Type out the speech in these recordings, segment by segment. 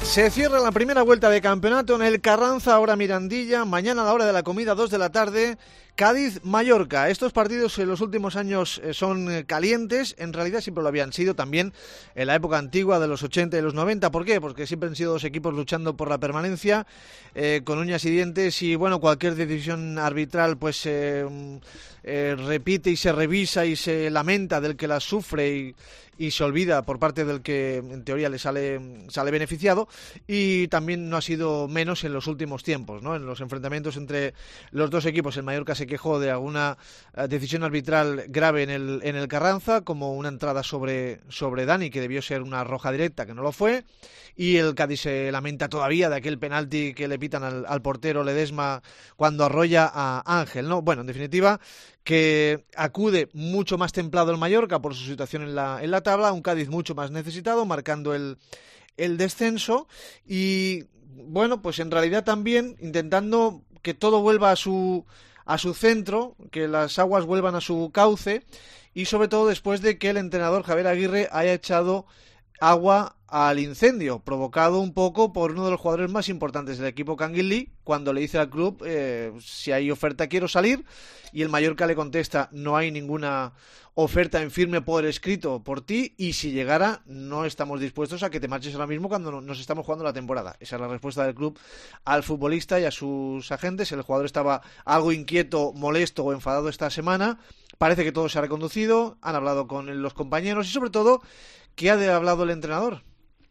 Se cierra la primera vuelta de campeonato en el Carranza, ahora Mirandilla, mañana a la hora de la comida, 2 de la tarde, Cádiz-Mallorca. Estos partidos en los últimos años son calientes, en realidad siempre lo habían sido también en la época antigua de los 80 y los 90. ¿Por qué? Porque siempre han sido dos equipos luchando por la permanencia, con uñas y dientes, y bueno, cualquier decisión arbitral pues repite y se revisa y se lamenta del que las sufre y se olvida por parte del que en teoría le sale beneficiado, y también no ha sido menos en los últimos tiempos, ¿no? En los enfrentamientos entre los dos equipos, el Mallorca se quejó de alguna decisión arbitral grave en el Carranza, como una entrada sobre Dani, que debió ser una roja directa, que no lo fue, y el Cádiz se lamenta todavía de aquel penalti que le pitan al portero Ledesma cuando arrolla a Ángel, ¿no? Bueno, en definitiva, que acude mucho más templado el Mallorca por su situación en la tabla, un Cádiz mucho más necesitado, marcando el descenso, y bueno, pues en realidad también intentando que todo vuelva a su centro, que las aguas vuelvan a su cauce, y sobre todo después de que el entrenador Javier Aguirre haya echado agua al incendio, provocado un poco por uno de los jugadores más importantes del equipo, Kangin Lee, cuando le dice al club si hay oferta quiero salir, y el Mallorca le contesta no hay ninguna oferta en firme por escrito por ti, y si llegara no estamos dispuestos a que te marches ahora mismo cuando nos estamos jugando la temporada. Esa es la respuesta del club al futbolista y a sus agentes. El jugador estaba algo inquieto, molesto o enfadado esta semana. Parece que todo se ha reconducido, han hablado con los compañeros y sobre todo, ¿qué ha hablado el entrenador?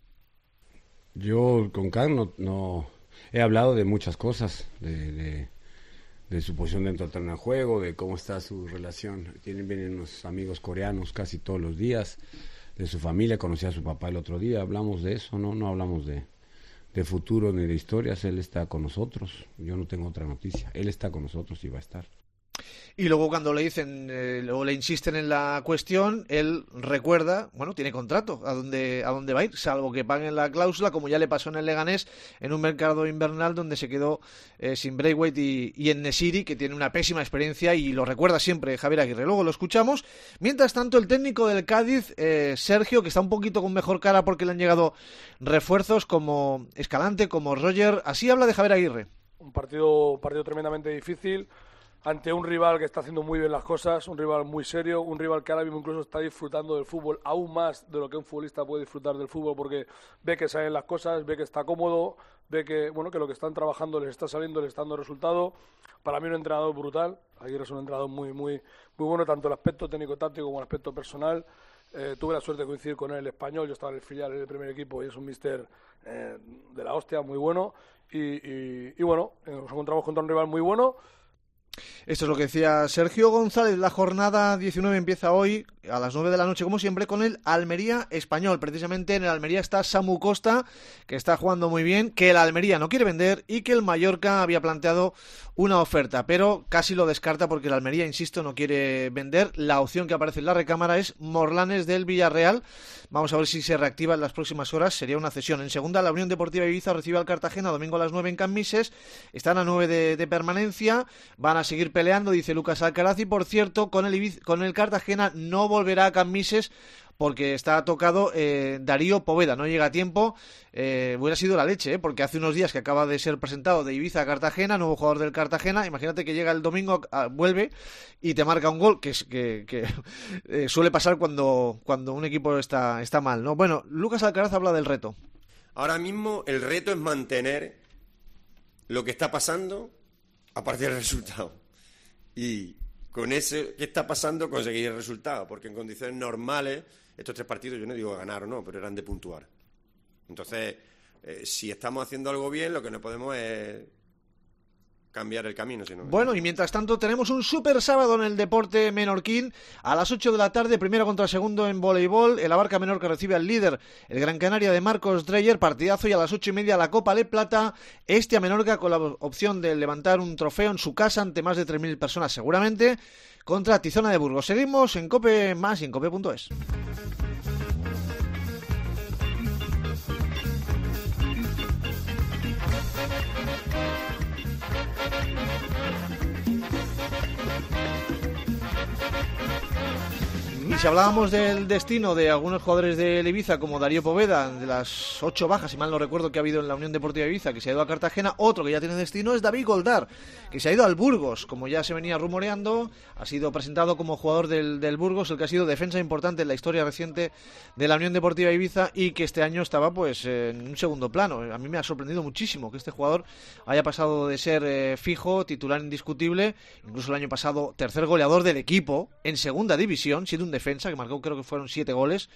Yo con Kang no he hablado de muchas cosas, de su posición dentro del terreno de juego, de cómo está su relación. Vienen unos amigos coreanos casi todos los días, de su familia, conocí a su papá el otro día, hablamos de eso, no hablamos de futuro ni de historias. Él está con nosotros, yo no tengo otra noticia, él está con nosotros y va a estar. Y luego cuando le dicen o le insisten en la cuestión, él recuerda, bueno, tiene contrato, a dónde va a ir, salvo que paguen la cláusula, como ya le pasó en el Leganés, en un mercado invernal donde se quedó sin Braithwaite y en Nesiri, que tiene una pésima experiencia, y lo recuerda siempre Javier Aguirre. Luego lo escuchamos. Mientras tanto, el técnico del Cádiz, Sergio, que está un poquito con mejor cara porque le han llegado refuerzos como Escalante, como Roger, así habla de Javier Aguirre. Un partido tremendamente difícil, ante un rival que está haciendo muy bien las cosas, un rival muy serio, un rival que ahora mismo incluso está disfrutando del fútbol aún más de lo que un futbolista puede disfrutar del fútbol, porque ve que salen las cosas, ve que está cómodo, ve que que lo que están trabajando les está saliendo, les está dando resultado. Para mí un entrenador brutal. Aguirre es un entrenador muy bueno, tanto el aspecto técnico-táctico como el aspecto personal. Tuve la suerte de coincidir con él en el Español, yo estaba en el filial en el primer equipo y es un míster de la hostia, muy bueno, y bueno, nos encontramos contra un rival muy bueno. Esto es lo que decía Sergio González. La jornada 19 empieza hoy a las 9 de la noche, como siempre, con el Almería Español. Precisamente en el Almería está Samu Costa, que está jugando muy bien, que el Almería no quiere vender y que el Mallorca había planteado una oferta, pero casi lo descarta porque el Almería, insisto, no quiere vender. La opción que aparece en la recámara es Morlanes del Villarreal. Vamos a ver si se reactiva en las próximas horas. Sería una cesión. En segunda, la Unión Deportiva Ibiza recibe al Cartagena domingo a las 9 en Cambises. Están a 9 de permanencia. Van a seguir peleando, dice Lucas Alcaraz, y por cierto, con el Cartagena no volverá a Cambises porque está tocado Darío Poveda, no llega a tiempo. Hubiera sido la leche, porque hace unos días que acaba de ser presentado de Ibiza a Cartagena, nuevo jugador del Cartagena. Imagínate que llega el domingo, vuelve y te marca un gol, que suele pasar cuando un equipo está mal, ¿no? Bueno, Lucas Alcaraz habla del reto. Ahora mismo el reto es mantener lo que está pasando a partir del resultado. Y con eso que está pasando conseguir el resultado, porque en condiciones normales estos 3 partidos, yo no digo ganar o no, pero eran de puntuar. Entonces, si estamos haciendo algo bien, lo que no podemos es cambiar el camino. Sino... Bueno, y mientras tanto tenemos un super sábado en el deporte menorquín. A las 8 de la tarde, primero contra segundo en voleibol. El Abarca Menorca recibe al líder, el Gran Canaria de Marcos Dreyer, partidazo. Y a las 8:30 la Copa Le Plata, a Menorca, con la opción de levantar un trofeo en su casa ante más de 3.000 personas seguramente, contra Tizona de Burgos. Seguimos en COPE Más y en COPE.es. si hablábamos del destino de algunos jugadores del Ibiza, como Darío Poveda, de las 8 bajas, si mal no recuerdo, que ha habido en la Unión Deportiva Ibiza, que se ha ido a Cartagena, otro que ya tiene destino es David Goldar, que se ha ido al Burgos, como ya se venía rumoreando, ha sido presentado como jugador del Burgos, el que ha sido defensa importante en la historia reciente de la Unión Deportiva Ibiza y que este año estaba pues en un segundo plano. A mí me ha sorprendido muchísimo que este jugador haya pasado de ser fijo, titular indiscutible, incluso el año pasado tercer goleador del equipo en segunda división, siendo un defensa que marcó, creo que fueron 7 goles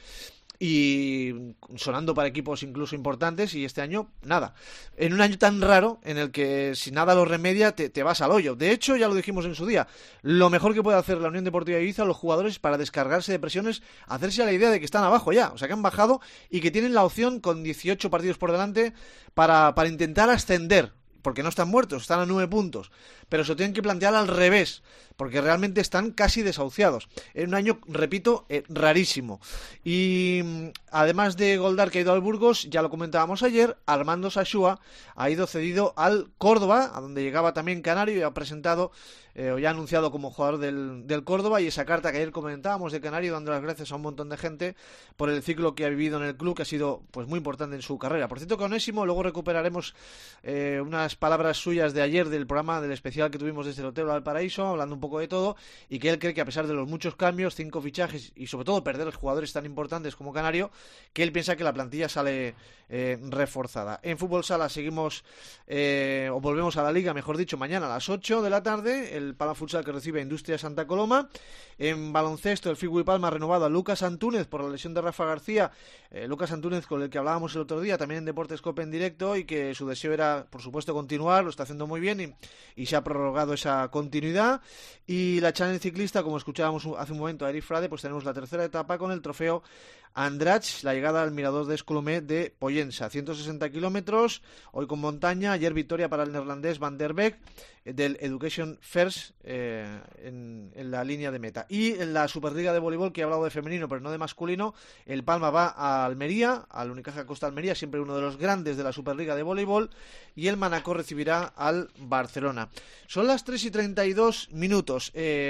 y sonando para equipos incluso importantes, y este año nada, en un año tan raro en el que si nada lo remedia te vas al hoyo. De hecho, ya lo dijimos en su día, lo mejor que puede hacer la Unión Deportiva Ibiza, los jugadores, para descargarse de presiones, hacerse a la idea de que están abajo ya, o sea que han bajado y que tienen la opción con 18 partidos por delante para intentar ascender, porque no están muertos, están a 9 puntos, pero se lo tienen que plantear al revés, porque realmente están casi desahuciados. En un año, repito, rarísimo. Y además de Goldar, que ha ido al Burgos, ya lo comentábamos ayer, Armando Sachua ha ido cedido al Córdoba, a donde llegaba también Canario, y ha presentado o ya ha anunciado como jugador del Córdoba, y esa carta que ayer comentábamos de Canario, dando las gracias a un montón de gente por el ciclo que ha vivido en el club, que ha sido pues muy importante en su carrera. Por cierto, con Onésimo luego recuperaremos unas palabras suyas de ayer del programa, del especial que tuvimos desde el Hotel Valparaíso, hablando un poco de todo, y que él cree que a pesar de los muchos cambios, 5 fichajes y sobre todo perder jugadores tan importantes como Canario, que él piensa que la plantilla sale reforzada. En fútbol sala seguimos o volvemos a la liga, mejor dicho, mañana a las 8 de la tarde, el Palma Futsal que recibe a Industria Santa Coloma. En baloncesto, el Figui Palma ha renovado a Lucas Antúnez por la lesión de Rafa García. Lucas Antúnez, con el que hablábamos el otro día, también en Deportes Cope en directo, y que su deseo era, por supuesto, continuar, lo está haciendo muy bien y se ha prorrogado esa continuidad. Y la Challenge ciclista, como escuchábamos hace un momento a Eric Frade, pues tenemos la tercera etapa con el trofeo Andrach, la llegada al mirador de Escolomé de Pollensa, 160 kilómetros, hoy con montaña, ayer victoria para el neerlandés Van der Beek del Education First en la línea de meta. Y en la Superliga de voleibol, que he hablado de femenino pero no de masculino, el Palma va a Almería, al Unicaja Costa Almería, siempre uno de los grandes de la Superliga de voleibol, y el Manacor recibirá al Barcelona. Son las 3:32.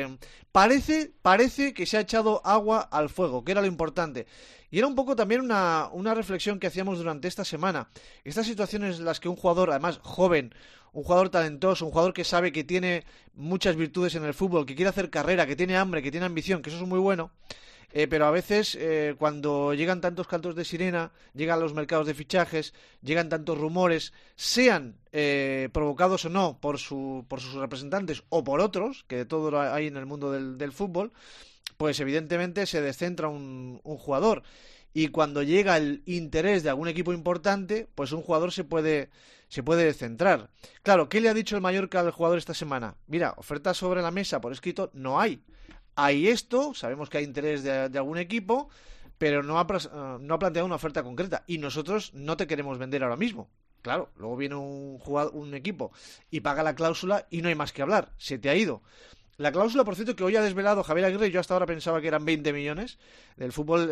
Parece que se ha echado agua al fuego, que era lo importante. Y era un poco también una reflexión que hacíamos durante esta semana. Estas situaciones en las que un jugador, además joven, un jugador talentoso, un jugador que sabe que tiene muchas virtudes en el fútbol, que quiere hacer carrera, que tiene hambre, que tiene ambición, que eso es muy bueno, pero a veces cuando llegan tantos cantos de sirena, llegan los mercados de fichajes, llegan tantos rumores, sean provocados o no por sus representantes o por otros, que de todo lo hay en el mundo del fútbol, pues evidentemente se descentra un jugador, y cuando llega el interés de algún equipo importante, pues un jugador se puede descentrar. Claro, ¿qué le ha dicho el Mallorca al jugador esta semana? Mira, ofertas sobre la mesa por escrito no hay. Hay esto, sabemos que hay interés de algún equipo, pero no ha planteado una oferta concreta, y nosotros no te queremos vender ahora mismo. Claro, luego viene un equipo y paga la cláusula y no hay más que hablar, se te ha ido. La cláusula, por cierto, que hoy ha desvelado Javier Aguirre, yo hasta ahora pensaba que eran 20 millones. Del fútbol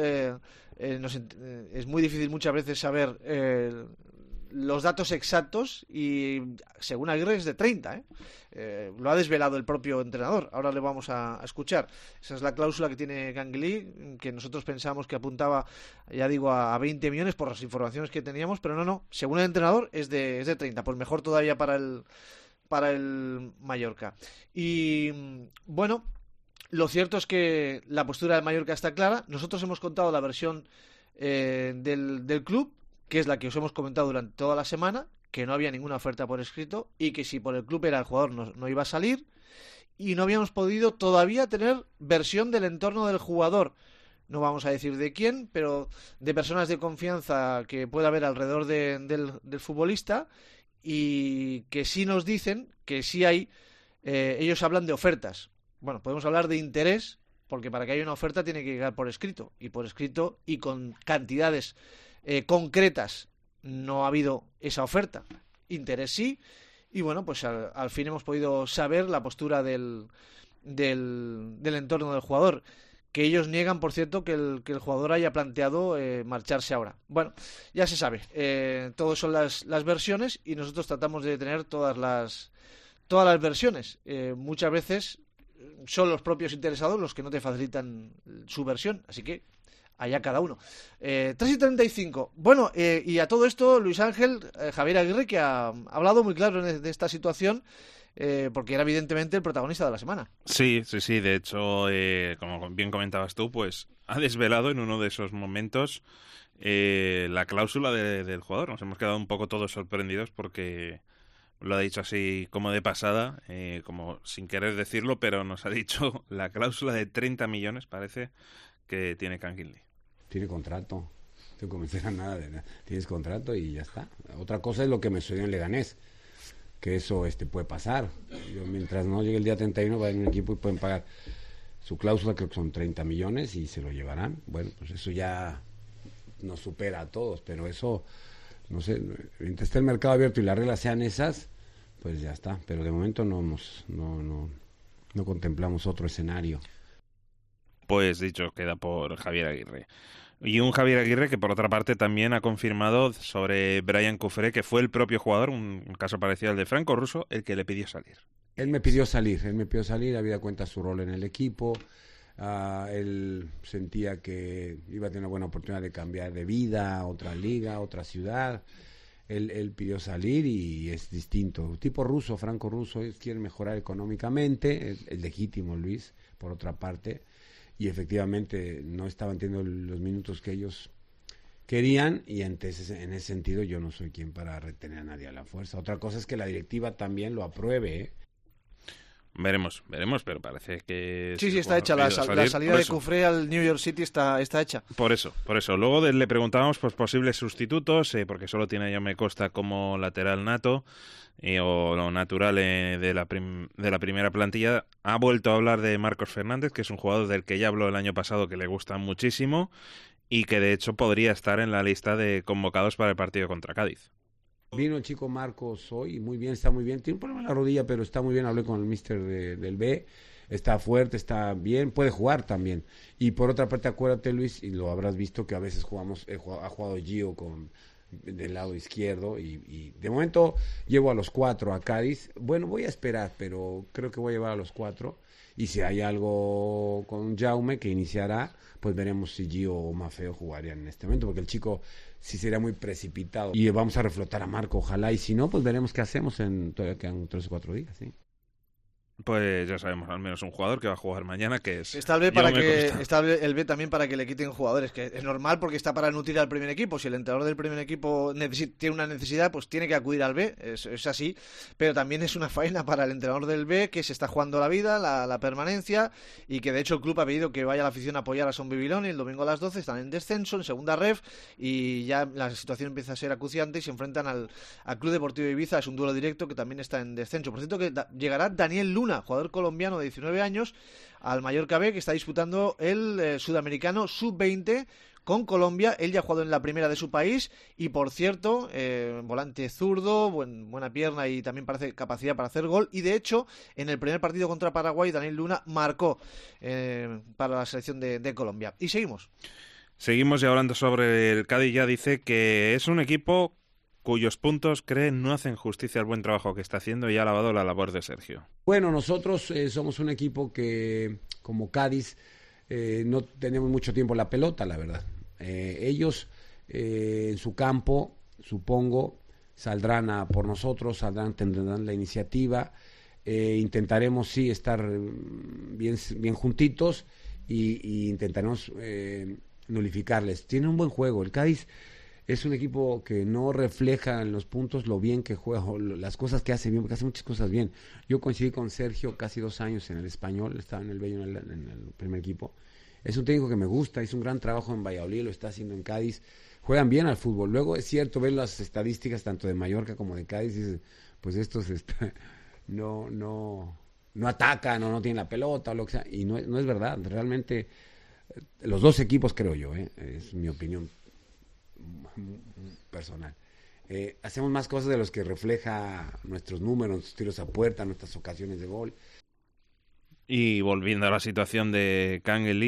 es muy difícil muchas veces saber los datos exactos, y según Aguirre es de 30, lo ha desvelado el propio entrenador. Ahora le vamos a escuchar. Esa es la cláusula que tiene Ganguilí, que nosotros pensamos que apuntaba, ya digo, a 20 millones por las informaciones que teníamos, pero no, según el entrenador es de 30, pues mejor todavía para el Mallorca. Y bueno, lo cierto es que la postura del Mallorca está clara. Nosotros hemos contado la versión del club, que es la que os hemos comentado durante toda la semana, que no había ninguna oferta por escrito, y que si por el club era el jugador no iba a salir, y no habíamos podido todavía tener versión del entorno del jugador. No vamos a decir de quién, pero de personas de confianza que pueda haber alrededor del futbolista, y que sí nos dicen que sí hay, ellos hablan de ofertas. Bueno, podemos hablar de interés, porque para que haya una oferta tiene que llegar por escrito y con cantidades concretas. No ha habido esa oferta. Interés sí, y bueno, pues al fin hemos podido saber la postura del entorno del jugador, que ellos niegan, por cierto, que el jugador haya planteado marcharse ahora. Bueno, ya se sabe, todo son las versiones, y nosotros tratamos de tener todas las versiones. Muchas veces son los propios interesados los que no te facilitan su versión, así que allá cada uno. 3:35. Bueno, y a todo esto, Luis Ángel, Javier Aguirre, que ha hablado muy claro de esta situación, porque era evidentemente el protagonista de la semana. Sí. De hecho, como bien comentabas tú, pues ha desvelado en uno de esos momentos la cláusula del jugador. Nos hemos quedado un poco todos sorprendidos porque lo ha dicho así como de pasada, como sin querer decirlo, pero nos ha dicho la cláusula de 30 millones, parece, que tiene Canguilí. Tiene contrato, no te convencerá nada de nada. Tienes contrato y ya está. Otra cosa es lo que me sucedió en Leganés, que eso puede pasar. Yo, mientras no llegue el día 31 va a venir un equipo y pueden pagar su cláusula, creo que son 30 millones y se lo llevarán. Bueno, pues eso ya nos supera a todos, pero eso, no sé, mientras esté el mercado abierto y las reglas sean esas, pues ya está. Pero de momento no contemplamos otro escenario. Pues dicho, queda por Javier Aguirre. Y un Javier Aguirre que por otra parte también ha confirmado sobre Brian Cufré, que fue el propio jugador, un caso parecido al de Franco Russo, el que le pidió salir. Él me pidió salir, había cuenta su rol en el equipo, él sentía que iba a tener una buena oportunidad de cambiar de vida, a otra liga, a otra ciudad. Él pidió salir y es distinto. Tipo Russo, Franco Russo, ellos quieren mejorar económicamente, es legítimo Luis, por otra parte. Y efectivamente no estaban teniendo los minutos que ellos querían y entonces en ese sentido yo no soy quien para retener a nadie a la fuerza. Otra cosa es que la directiva también lo apruebe, ¿eh? Veremos, pero parece que... Sí, está hecha. La salida de Cufré al New York City está hecha. Por eso. Luego le preguntábamos por posibles sustitutos, porque solo tiene a Jaume Costa como lateral nato, o lo natural de la primera plantilla. Ha vuelto a hablar de Marcos Fernández, que es un jugador del que ya habló el año pasado, que le gusta muchísimo, y que de hecho podría estar en la lista de convocados para el partido contra Cádiz. Vino el chico Marcos hoy, muy bien, está muy bien. Tiene un problema en la rodilla, pero está muy bien. Hablé con el míster del B. Está fuerte, está bien, puede jugar también. Y por otra parte, acuérdate, Luis, y lo habrás visto que a veces ha jugado Gio del lado izquierdo. Y de momento llevo a los 4 a Cádiz. Bueno, voy a esperar, pero creo que voy a llevar a los 4. Y si hay algo con Jaume que iniciará, pues veremos si Gio o Maffeo jugarían en este momento, porque el chico sí sería muy precipitado. Y vamos a reflotar a Marco, ojalá, y si no, pues veremos qué hacemos, todavía quedan 3 o 4 días, ¿sí? Pues ya sabemos al menos un jugador que va a jugar mañana, que es... Está el B también para que le quiten jugadores, que es normal porque está para nutrir al primer equipo. Si el entrenador del primer equipo tiene una necesidad, pues tiene que acudir al B, es así. Pero también es una faena para el entrenador del B, que se está jugando la vida, la permanencia, y que de hecho el club ha pedido que vaya la afición a apoyar a Son Bibilón, y el domingo a las 12 están en descenso, en segunda ref, y ya la situación empieza a ser acuciante y se enfrentan al Club Deportivo Ibiza. Es un duelo directo que también está en descenso. Por cierto, que llegará Daniel Luna, jugador colombiano de 19 años, al Mallorca B, que está disputando el sudamericano sub-20 con Colombia. Él ya ha jugado en la primera de su país y, por cierto, volante zurdo, buena pierna y también parece capacidad para hacer gol. Y de hecho, en el primer partido contra Paraguay, Daniel Luna marcó para la selección de Colombia. Y seguimos y hablando sobre el Cádiz. Ya dice que es un equipo cuyos puntos creen no hacen justicia al buen trabajo que está haciendo, y ha alabado la labor de Sergio. Bueno, nosotros somos un equipo que, como Cádiz, no tenemos mucho tiempo la pelota, la verdad. Ellos en su campo, supongo, saldrán por nosotros, tendrán la iniciativa. Intentaremos sí estar bien juntitos y intentaremos nulificarles. Tiene un buen juego. El Cádiz es un equipo que no refleja en los puntos lo bien que juega, las cosas que hace bien, porque hace muchas cosas bien. Yo coincidí con Sergio casi 2 años en el Español, estaba en el Bello en el primer equipo. Es un técnico que me gusta, hizo un gran trabajo en Valladolid, lo está haciendo en Cádiz. Juegan bien al fútbol. Luego es cierto, ver las estadísticas tanto de Mallorca como de Cádiz, y dices, pues estos no atacan o no tienen la pelota o lo que sea, y no es verdad. Realmente los dos equipos, creo yo, es mi opinión personal, hacemos más cosas de los que refleja nuestros números, nuestros tiros a puerta, nuestras ocasiones de gol. Y volviendo a la situación de Canguilí,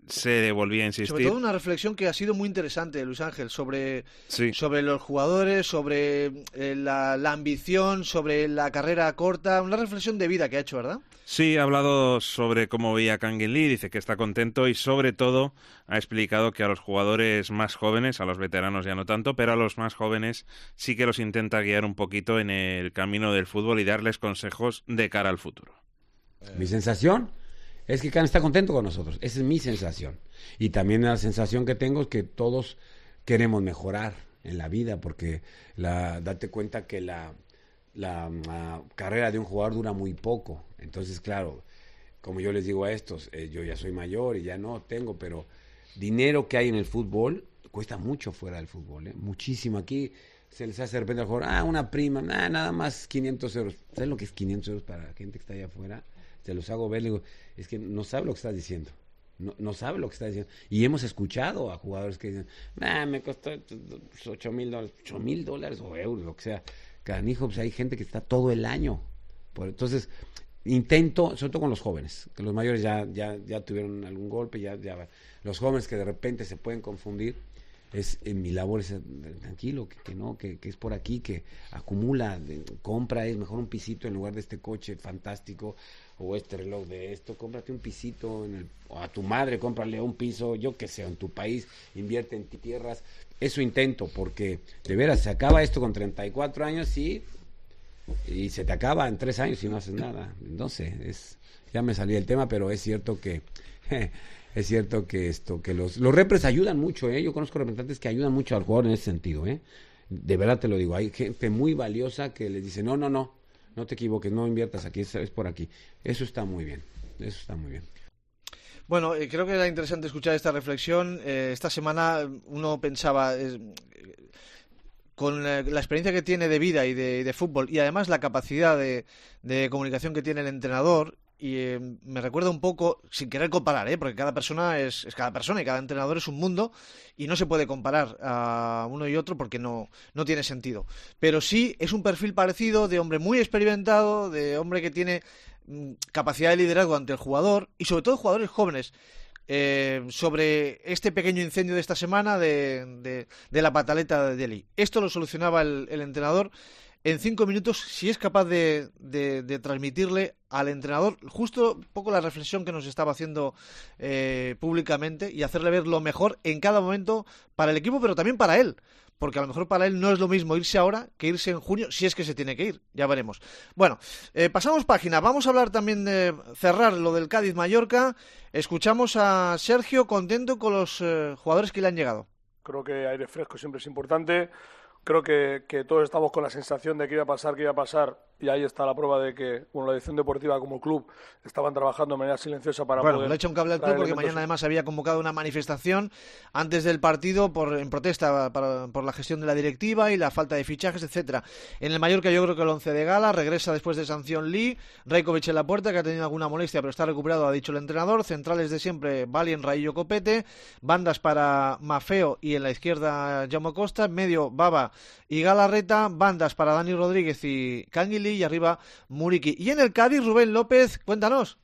se volvía a insistir. Sobre todo una reflexión que ha sido muy interesante, Luis Ángel, sobre Sí. los jugadores, sobre la ambición, sobre la carrera corta, una reflexión de vida que ha hecho, ¿verdad? Sí, ha hablado sobre cómo veía a Kangin Lee, dice que está contento y sobre todo ha explicado que a los jugadores más jóvenes, a los veteranos ya no tanto, pero a los más jóvenes sí que los intenta guiar un poquito en el camino del fútbol y darles consejos de cara al futuro. Mi sensación es que Can está contento con nosotros. Esa es mi sensación. Y también la sensación que tengo es que todos queremos mejorar en la vida, porque date cuenta que la carrera de un jugador dura muy poco. Entonces, claro, como yo les digo a estos, yo ya soy mayor y ya no tengo, pero dinero que hay en el fútbol cuesta mucho fuera del fútbol, muchísimo. Aquí se les hace de repente al jugador, una prima, nada más 500 euros. ¿Sabes lo que es 500 euros para la gente que está allá afuera? Te los hago ver, le digo, es que no sabe lo que estás diciendo. No sabe lo que está diciendo. Y hemos escuchado a jugadores que dicen, me costó $8,000, $8,000 o euros, lo que sea. Canijo, pues hay gente que está todo el año. Entonces, intento, sobre todo con los jóvenes, que los mayores ya tuvieron algún golpe, ya los jóvenes que de repente se pueden confundir, en mi labor es tranquilo, que es por aquí, que acumula, compra, es mejor un pisito en lugar de este coche fantástico, o este reloj de esto, cómprate un pisito, o a tu madre cómprale un piso, yo que sé, en tu país, invierte en tierras. Eso intento, porque de veras se acaba esto con 34 años, sí, y se te acaba en 3 años si no haces nada. Entonces, ya me salí del tema, pero es cierto que que los repres ayudan mucho, yo conozco representantes que ayudan mucho al jugador en ese sentido, de verdad te lo digo, hay gente muy valiosa que les dice, no te equivoques, no inviertas aquí, es por aquí. Eso está muy bien. Bueno, creo que era interesante escuchar esta reflexión. Esta semana uno pensaba, con la experiencia que tiene de vida y de fútbol, y además la capacidad de comunicación que tiene el entrenador, y me recuerda un poco, sin querer comparar, porque cada persona es cada persona y cada entrenador es un mundo y no se puede comparar a uno y otro porque no tiene sentido. Pero sí es un perfil parecido de hombre muy experimentado, de hombre que tiene capacidad de liderazgo ante el jugador y sobre todo jugadores jóvenes. Sobre este pequeño incendio de esta semana de la pataleta de Delhi. Esto lo solucionaba el entrenador en 5 minutos, si es capaz de transmitirle al entrenador justo un poco la reflexión que nos estaba haciendo públicamente y hacerle ver lo mejor en cada momento para el equipo, pero también para él. Porque a lo mejor para él no es lo mismo irse ahora que irse en junio, si es que se tiene que ir, ya veremos. Bueno, pasamos página, vamos a hablar también de cerrar lo del Cádiz-Mallorca. Escuchamos a Sergio contento con los jugadores que le han llegado. Creo que aire fresco siempre es importante. Creo que todos estamos con la sensación de que iba a pasar, y ahí está la prueba de que la dirección deportiva como club estaban trabajando de manera silenciosa para poder... Le he hecho un cable al club porque mañana además había convocado una manifestación antes del partido en protesta por la gestión de la directiva y la falta de fichajes, etcétera. En el Mallorca yo creo que el 11 de gala, regresa después de sanción Lee, Rajkovic en la puerta, que ha tenido alguna molestia pero está recuperado, ha dicho el entrenador, centrales de siempre, Valien, Raillo, Copete, bandas para Mafeo y en la izquierda Jaume Costa, en medio Baba y Galarreta, bandas para Dani Rodríguez y Canguilí y arriba Muriqui. Y en el Cádiz, Rubén López, cuéntanos.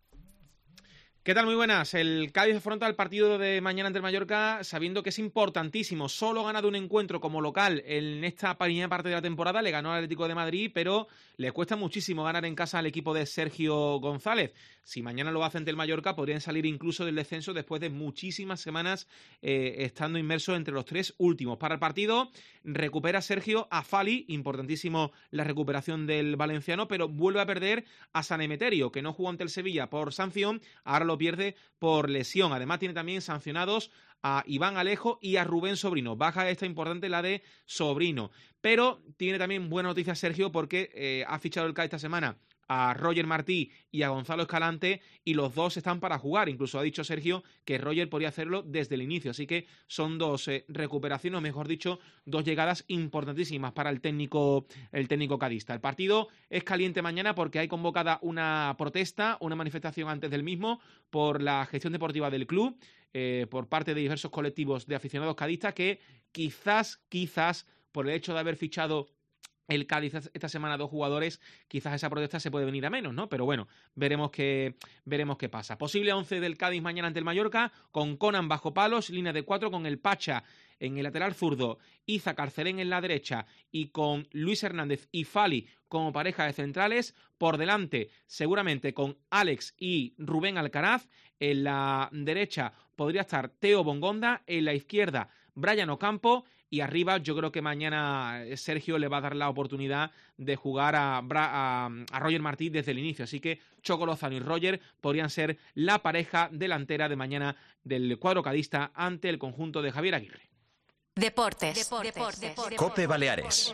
¿Qué tal? Muy buenas. El Cádiz afronta el partido de mañana ante el Mallorca sabiendo que es importantísimo. Solo ha ganado un encuentro como local en esta primera parte de la temporada. Le ganó al Atlético de Madrid, pero le cuesta muchísimo ganar en casa al equipo de Sergio González. Si mañana lo hace ante el Mallorca, podrían salir incluso del descenso después de muchísimas semanas estando inmersos entre los 3 últimos. Para el partido, recupera Sergio a Fali, importantísimo la recuperación del valenciano, pero vuelve a perder a San Emeterio, que no jugó ante el Sevilla por sanción, ahora lo pierde por lesión. Además tiene también sancionados a Iván Alejo y a Rubén Sobrino. Baja esta importante, la de Sobrino. Pero tiene también buena noticia Sergio porque ha fichado el Cádiz esta semana a Roger Martí y a Gonzalo Escalante y los dos están para jugar. Incluso ha dicho Sergio que Roger podría hacerlo desde el inicio. Así que son 2 recuperaciones, o mejor dicho, 2 llegadas importantísimas para el técnico cadista. El partido es caliente mañana porque hay convocada una protesta, una manifestación antes del mismo por la gestión deportiva del club, por parte de diversos colectivos de aficionados cadistas que quizás por el hecho de haber fichado el Cádiz esta semana 2 jugadores, quizás esa protesta se puede venir a menos, ¿no? Pero bueno, veremos qué pasa. Posible 11 del Cádiz mañana ante el Mallorca, con Conan bajo palos, línea de 4 con el Pacha en el lateral zurdo, Iza Carcelén en la derecha y con Luis Hernández y Fali como pareja de centrales. Por delante, seguramente con Alex y Rubén Alcaraz. En la derecha podría estar Teo Bongonda, en la izquierda Brian Ocampo, y arriba yo creo que mañana Sergio le va a dar la oportunidad de jugar a Roger Martí desde el inicio. Así que Choco Lozano y Roger podrían ser la pareja delantera de mañana del cuadro cadista ante el conjunto de Javier Aguirre. Deportes. COPE Baleares.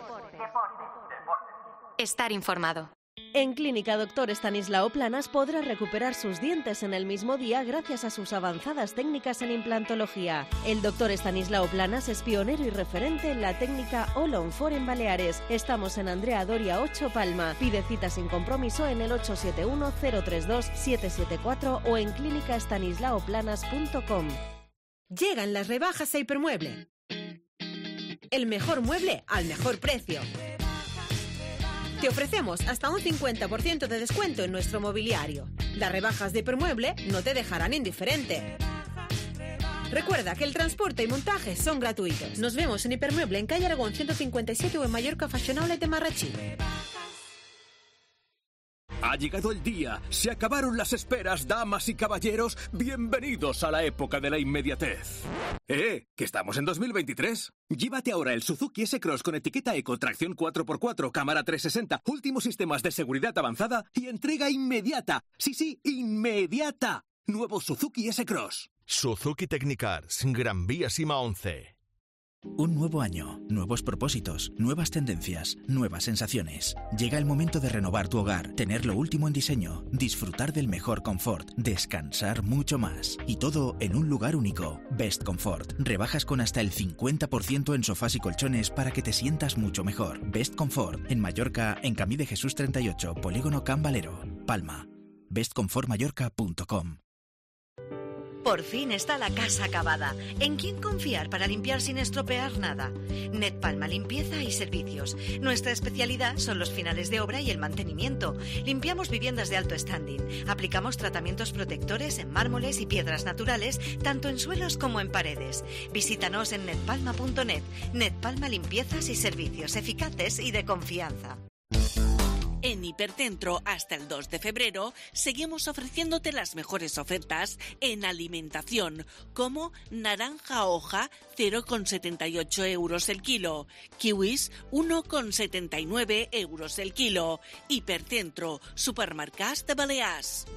Estar informado. En Clínica Dr. Estanislao Planas podrá recuperar sus dientes en el mismo día gracias a sus avanzadas técnicas en implantología. El Dr. Estanislao Planas es pionero y referente en la técnica All on 4 en Baleares. Estamos en Andrea Doria 8 Palma. Pide cita sin compromiso en el 871-032-774 o en clínicaestanislaoplanas.com. Llegan las rebajas a Hipermueble. El mejor mueble al mejor precio. Te ofrecemos hasta un 50% de descuento en nuestro mobiliario. Las rebajas de Hipermueble no te dejarán indiferente. Recuerda que el transporte y montaje son gratuitos. Nos vemos en Hipermueble en calle Aragón 157 o en Mallorca Fashionable de Marrachí. Ha llegado el día, se acabaron las esperas, damas y caballeros, bienvenidos a la época de la inmediatez. ¿Que estamos en 2023? Llévate ahora el Suzuki S-Cross con etiqueta Eco, tracción 4x4, cámara 360, últimos sistemas de seguridad avanzada y entrega inmediata. Sí, inmediata. Nuevo Suzuki S-Cross. Suzuki Technicars, Gran Vía Sima 11. Un nuevo año, nuevos propósitos, nuevas tendencias, nuevas sensaciones. Llega el momento de renovar tu hogar, tener lo último en diseño, disfrutar del mejor confort, descansar mucho más. Y todo en un lugar único. Best Comfort. Rebajas con hasta el 50% en sofás y colchones para que te sientas mucho mejor. Best Comfort. En Mallorca, en Camí de Jesús 38, Polígono Can Valero, Palma. bestcomfortmallorca.com. Por fin está la casa acabada. ¿En quién confiar para limpiar sin estropear nada? Net Palma Limpieza y Servicios. Nuestra especialidad son los finales de obra y el mantenimiento. Limpiamos viviendas de alto standing. Aplicamos tratamientos protectores en mármoles y piedras naturales, tanto en suelos como en paredes. Visítanos en netpalma.net. Net Palma Limpiezas y Servicios eficaces y de confianza. En Hipercentro, hasta el 2 de febrero, seguimos ofreciéndote las mejores ofertas en alimentación, como naranja hoja, 0,78 euros el kilo, kiwis, 1,79 euros el kilo. Hipercentro, supermercats de Balears.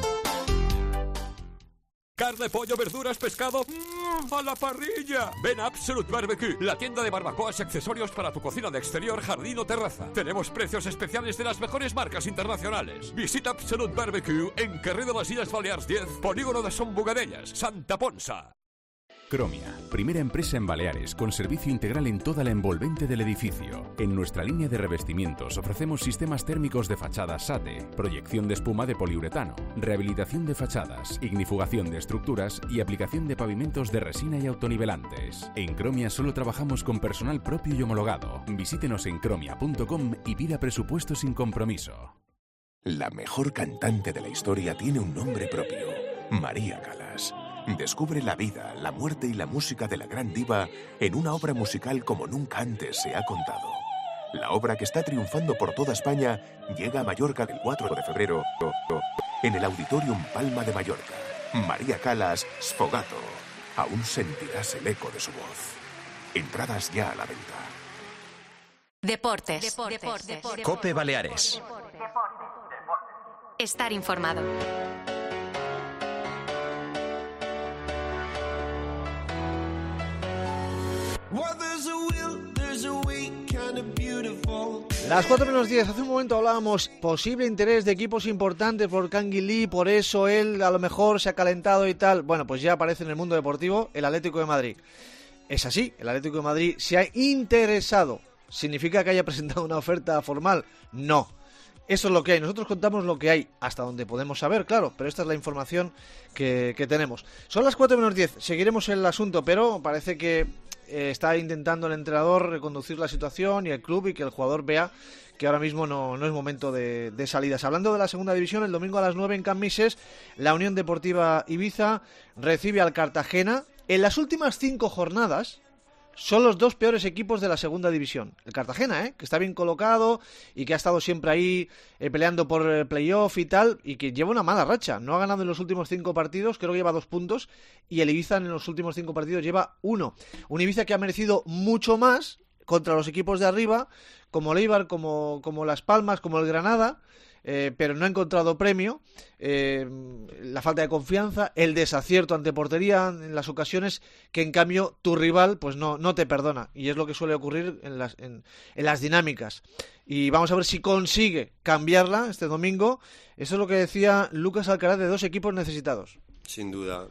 Carne, pollo, verduras, pescado, ¡a la parrilla! Ven a Absolute Barbecue, la tienda de barbacoas y accesorios para tu cocina de exterior, jardín o terraza. Tenemos precios especiales de las mejores marcas internacionales. Visita Absolute Barbecue en Carrer de las Illes Balears 10, Polígono de Son Bugadellas, Santa Ponsa. Cromia, primera empresa en Baleares con servicio integral en toda la envolvente del edificio. En nuestra línea de revestimientos ofrecemos sistemas térmicos de fachadas SATE, proyección de espuma de poliuretano, rehabilitación de fachadas, ignifugación de estructuras y aplicación de pavimentos de resina y autonivelantes. En Cromia solo trabajamos con personal propio y homologado. Visítenos en cromia.com y pida presupuesto sin compromiso. La mejor cantante de la historia tiene un nombre propio: María Calas. Descubre la vida, la muerte y la música de la gran diva en una obra musical como nunca antes se ha contado. La obra, que está triunfando por toda España, llega a Mallorca del 4 de febrero en el Auditorium Palma de Mallorca. María Calas, Sfogato. Aún sentirás el eco de su voz. Entradas ya a la venta. Deportes. COPE Baleares. Estar informado. Las 4:10, hace un momento hablábamos posible interés de equipos importantes por Kangin Lee, por eso él a lo mejor se ha calentado y tal. Bueno, pues ya aparece en el mundo deportivo el Atlético de Madrid. Es así, el Atlético de Madrid se ha interesado. ¿Significa que haya presentado una oferta formal? No. Eso es lo que hay. Nosotros contamos lo que hay, hasta donde podemos saber, claro, pero esta es la información que tenemos. Son las 4:10, seguiremos el asunto, pero parece que está intentando el entrenador reconducir la situación y el club, y que el jugador vea que ahora mismo no es momento de salidas. Hablando de la segunda división, el domingo a las 9 en Can Misés, la Unión Deportiva Ibiza recibe al Cartagena. En las últimas 5 jornadas son los 2 peores equipos de la segunda división. El Cartagena, que está bien colocado y que ha estado siempre ahí peleando por playoff y tal, y que lleva una mala racha. No ha ganado en los últimos 5 partidos, creo que lleva 2 puntos, y el Ibiza en los últimos 5 partidos lleva 1. Un Ibiza que ha merecido mucho más contra los equipos de arriba, como el Eibar, como Las Palmas, como el Granada, pero no ha encontrado premio. La falta de confianza, el desacierto ante portería en las ocasiones que en cambio tu rival pues no te perdona, y es lo que suele ocurrir en las dinámicas. Y vamos a ver si consigue cambiarla este domingo. Eso es lo que decía Lucas Alcaraz de 2 equipos necesitados. Sin duda,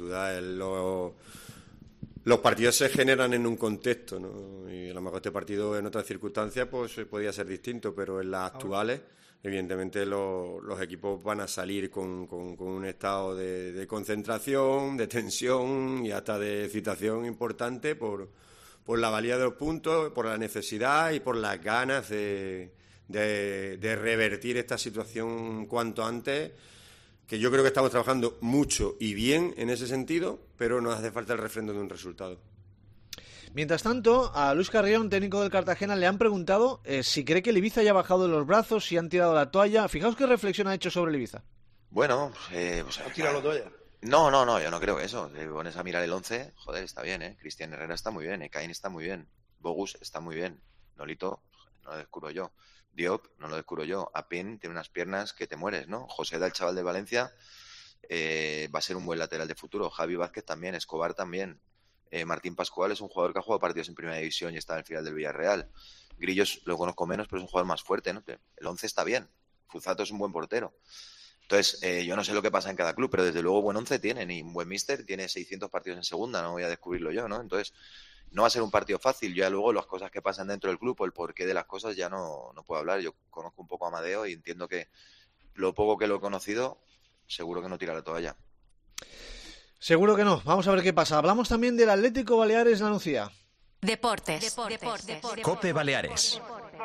los partidos se generan en un contexto, ¿no? Y a lo mejor este partido en otras circunstancias pues podía ser distinto, pero en las actuales evidentemente los equipos van a salir con un estado de concentración, de tensión y hasta de excitación importante por la valía de los puntos, por la necesidad y por las ganas de revertir esta situación cuanto antes, que yo creo que estamos trabajando mucho y bien en ese sentido, pero nos hace falta el refrendo de un resultado. Mientras tanto, a Luis Carrión, técnico del Cartagena, le han preguntado si cree que el Ibiza haya bajado los brazos, si han tirado la toalla. Fijaos qué reflexión ha hecho sobre el Ibiza. Bueno, ¿ha tirado la toalla? No, yo no creo eso. Te pones a mirar el 11, joder, está bien, Cristian Herrera está muy bien, Caín está muy bien, Bogus está muy bien, Nolito, no lo descubro yo, Diop, no lo descubro yo, Apin tiene unas piernas que te mueres, ¿no? José da, el chaval de Valencia, va a ser un buen lateral de futuro, Javi Vázquez también, Escobar también. Martín Pascual es un jugador que ha jugado partidos en primera división y está en el final del Villarreal. Grillos lo conozco menos, pero es un jugador más fuerte, ¿no? El 11 está bien. Fuzato es un buen portero. Entonces, yo no sé lo que pasa en cada club, pero desde luego buen 11 tienen, y un buen míster tiene 600 partidos en segunda, no voy a descubrirlo yo, ¿no? Entonces, no va a ser un partido fácil. Yo ya luego las cosas que pasan dentro del club o el porqué de las cosas ya no puedo hablar. Yo conozco un poco a Amadeo y entiendo que lo poco que lo he conocido, seguro que no tira la toalla. Seguro que no. Vamos a ver qué pasa. Hablamos también del Atlético Baleares La Nucía. Deportes. COPE Baleares.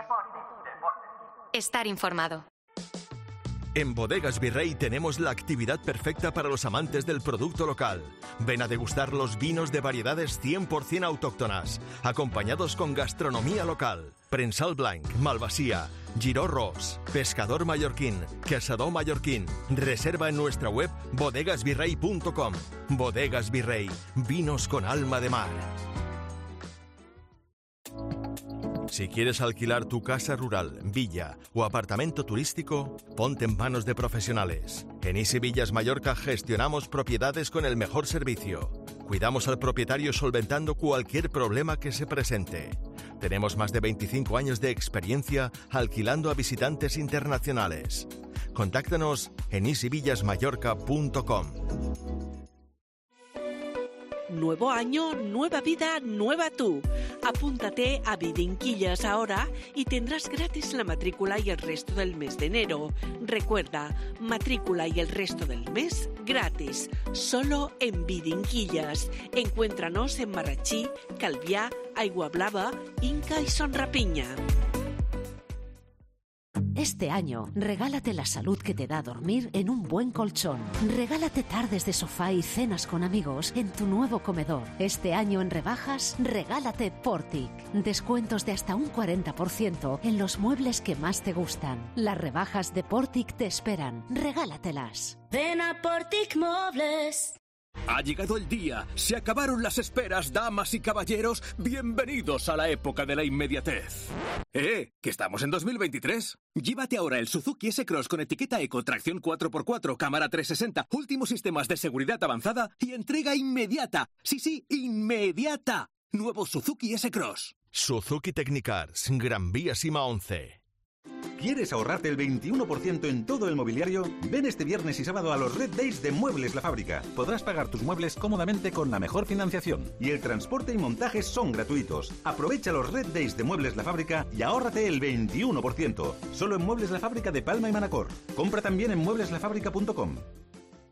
Estar informado. En Bodegas Virrey tenemos la actividad perfecta para los amantes del producto local. Ven a degustar los vinos de variedades 100% autóctonas, acompañados con gastronomía local. Prensal Blanc, Malvasía, Giró Ros, Pescador Mallorquín, Quesador Mallorquín. Reserva en nuestra web bodegasvirrey.com. Bodegas Virrey, vinos con alma de mar. Si quieres alquilar tu casa rural, villa o apartamento turístico, ponte en manos de profesionales. En Easy Villas Mallorca gestionamos propiedades con el mejor servicio. Cuidamos al propietario solventando cualquier problema que se presente. Tenemos más de 25 años de experiencia alquilando a visitantes internacionales. Contáctanos en easyvillasmallorca.com. Nuevo año, nueva vida, nueva tú. Apúntate a Vidinquillas ahora y tendrás gratis la matrícula y el resto del mes de enero. Recuerda, matrícula y el resto del mes gratis, solo en Vidinquillas. Encuéntranos en Marrachí, Calviá, Aiguablava, Inca y Son Rapiña. Este año, regálate la salud que te da dormir en un buen colchón. Regálate tardes de sofá y cenas con amigos en tu nuevo comedor. Este año en rebajas, regálate Portic. Descuentos de hasta un 40% en los muebles que más te gustan. Las rebajas de Portic te esperan. Regálatelas. Ven a Portic Muebles. Ha llegado el día, se acabaron las esperas, damas y caballeros, bienvenidos a la época de la inmediatez. ¿Que estamos en 2023? Llévate ahora el Suzuki S-Cross con etiqueta Eco, tracción 4x4, cámara 360, últimos sistemas de seguridad avanzada y entrega inmediata. Sí, inmediata. Nuevo Suzuki S-Cross. Suzuki Technicars, Gran Vía Sima 11. ¿Quieres ahorrarte el 21% en todo el mobiliario? Ven este viernes y sábado a los Red Days de Muebles La Fábrica. Podrás pagar tus muebles cómodamente con la mejor financiación. Y el transporte y montaje son gratuitos. Aprovecha los Red Days de Muebles La Fábrica y ahórrate el 21%. Solo en Muebles La Fábrica de Palma y Manacor. Compra también en muebleslafábrica.com.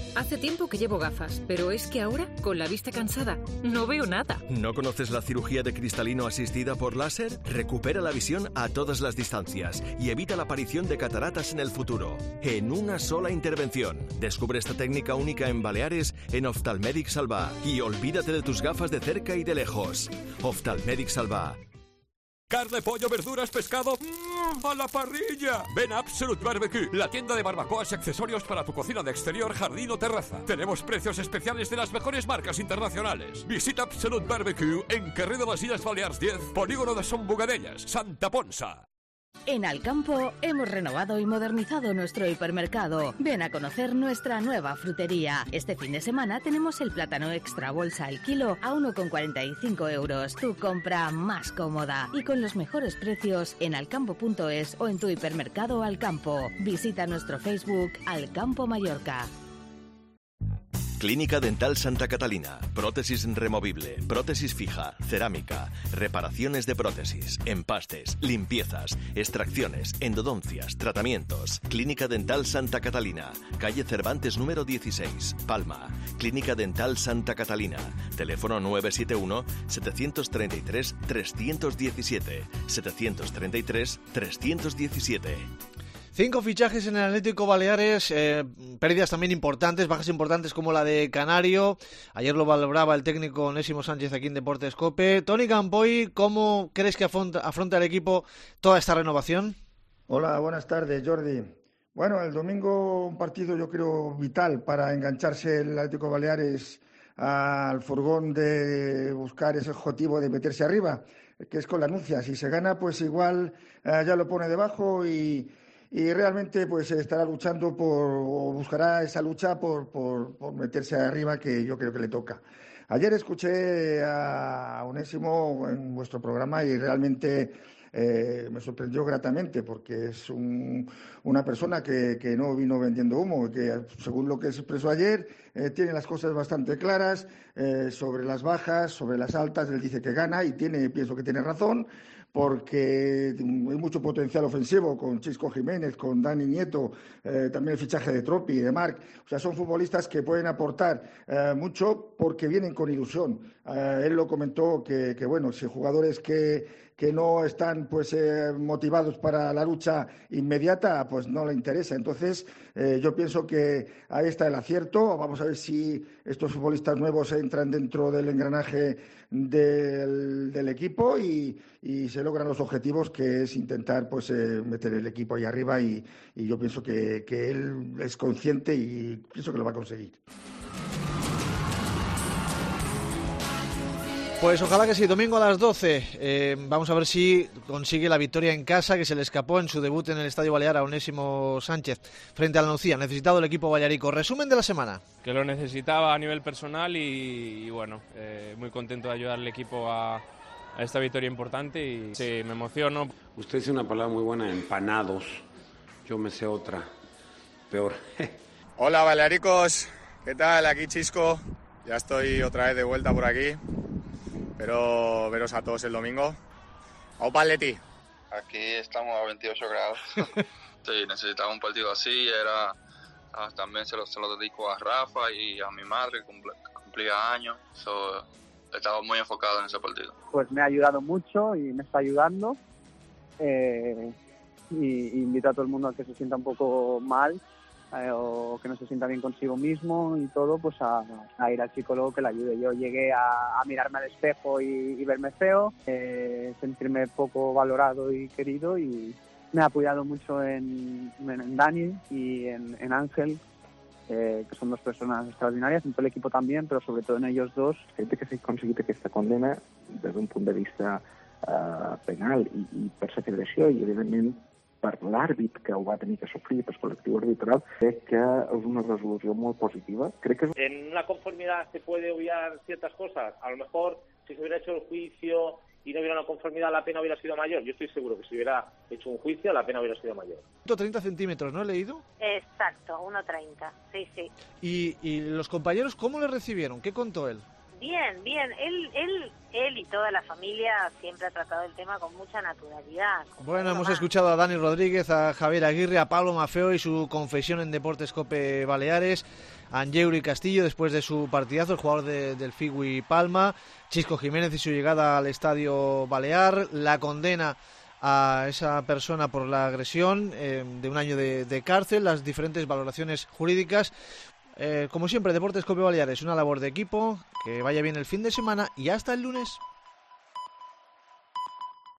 Hace tiempo que llevo gafas, pero es que ahora, con la vista cansada, no veo nada. ¿No conoces la cirugía de cristalino asistida por láser? Recupera la visión a todas las distancias y evita la aparición de cataratas en el futuro, en una sola intervención. Descubre esta técnica única en Baleares en Oftalmedic Salva y olvídate de tus gafas de cerca y de lejos. Oftalmedic Salva. Carne, pollo, verduras, pescado, ¡a la parrilla! Ven a Absolute Barbecue, la tienda de barbacoas y accesorios para tu cocina de exterior, jardín o terraza. Tenemos precios especiales de las mejores marcas internacionales. Visita Absolute Barbecue en Carrer de las Illes Balears 10, Polígono de Son Bugadellas, Santa Ponsa. En Alcampo hemos renovado y modernizado nuestro hipermercado. Ven a conocer nuestra nueva frutería. Este fin de semana tenemos el plátano extra bolsa al kilo a 1,45 euros. Tu compra más cómoda y con los mejores precios en alcampo.es o en tu hipermercado Alcampo. Visita nuestro Facebook Alcampo Mallorca. Clínica Dental Santa Catalina. Prótesis removible, prótesis fija, cerámica, reparaciones de prótesis, empastes, limpiezas, extracciones, endodoncias, tratamientos. Clínica Dental Santa Catalina. Calle Cervantes número 16, Palma. Clínica Dental Santa Catalina. Teléfono 971-733-317. 733-317. 5 fichajes en el Atlético Baleares, pérdidas también importantes, bajas importantes como la de Canario. Ayer lo valoraba el técnico Onésimo Sánchez aquí en Deportes COPE. Toni Campoy, ¿cómo crees que afronta el equipo toda esta renovación? Hola, buenas tardes, Jordi. Bueno, el domingo un partido yo creo vital para engancharse el Atlético Baleares al furgón de buscar ese objetivo de meterse arriba, que es con la Nucia. Si se gana, pues igual ya lo pone debajo y realmente pues estará luchando o buscará esa lucha por meterse arriba, que yo creo que le toca. Ayer escuché a Onésimo en vuestro programa y realmente me sorprendió gratamente, porque es una persona que no vino vendiendo humo, que según lo que se expresó ayer tiene las cosas bastante claras sobre las bajas, sobre las altas. Él dice que gana y pienso que tiene razón, porque hay mucho potencial ofensivo con Chisco Jiménez, con Dani Nieto, también el fichaje de Tropi y de Marc. O sea, son futbolistas que pueden aportar mucho porque vienen con ilusión. Él lo comentó que bueno, si jugadores que no están pues motivados para la lucha inmediata, pues no le interesa. Entonces, yo pienso que ahí está el acierto. Vamos a ver si estos futbolistas nuevos entran dentro del engranaje del equipo y se logran los objetivos, que es intentar pues meter el equipo ahí arriba, y yo pienso que él es consciente y pienso que lo va a conseguir. Pues ojalá que sí, domingo a las 12. Vamos a ver si consigue la victoria en casa, que se le escapó en su debut en el Estadio Balear a Onésimo Sánchez frente al Nucía. Necesitado el equipo balearico. Resumen de la semana. Que lo necesitaba a nivel personal y bueno, muy contento de ayudar al equipo a esta victoria importante y sí, me emociono. Usted dice una palabra muy buena, empanados. Yo me sé otra, peor. Hola balearicos, ¿qué tal? Aquí Chisco. Ya estoy otra vez de vuelta por aquí. Espero veros a todos el domingo. ¡Aupa Atleti! Aquí estamos a 28 grados. Sí, necesitaba un partido así. También se lo dedico a Rafa y a mi madre, que cumplía años. Estaba muy enfocado en ese partido. Pues me ha ayudado mucho y me está ayudando. Y invito a todo el mundo a que se sienta un poco mal o que no se sienta bien consigo mismo y todo, pues a ir al psicólogo que le ayude. Yo llegué a mirarme al espejo y verme feo, sentirme poco valorado y querido, y me ha apoyado mucho en Dani y en Ángel, que son dos personas extraordinàries, en tot l'equip també, però sobretot en ells dos. El fet que s'hagi aconseguit aquesta condena des d'un punt de vista penal i per la federació i, evidentment, per l'àrbit que ho va tenir que sofrir, per el col·lectiu arbitral, crec que és una resolució molt positiva. Crec que en una conformidad se puede obviar ciertas cosas. A lo mejor, si se hubiera hecho el juicio y no hubiera una conformidad, la pena hubiera sido mayor. Yo estoy seguro que si hubiera hecho un juicio, la pena hubiera sido mayor. 30 centímetros, ¿no he leído? Exacto, 1,30, sí. ¿Y los compañeros cómo le recibieron? ¿Qué contó él? Bien. Él y toda la familia siempre ha tratado el tema con mucha naturalidad. Bueno, hemos escuchado a Dani Rodríguez, a Javier Aguirre, a Pablo Maffeo y su confesión en Deportes COPE Baleares, a Angeuri Castillo después de su partidazo, el jugador del Figui Palma, Chisco Jiménez y su llegada al Estadio Balear, la condena a esa persona por la agresión de 1 año de cárcel, las diferentes valoraciones jurídicas. Como siempre, Deportes COPE Baleares, una labor de equipo, que vaya bien el fin de semana y hasta el lunes.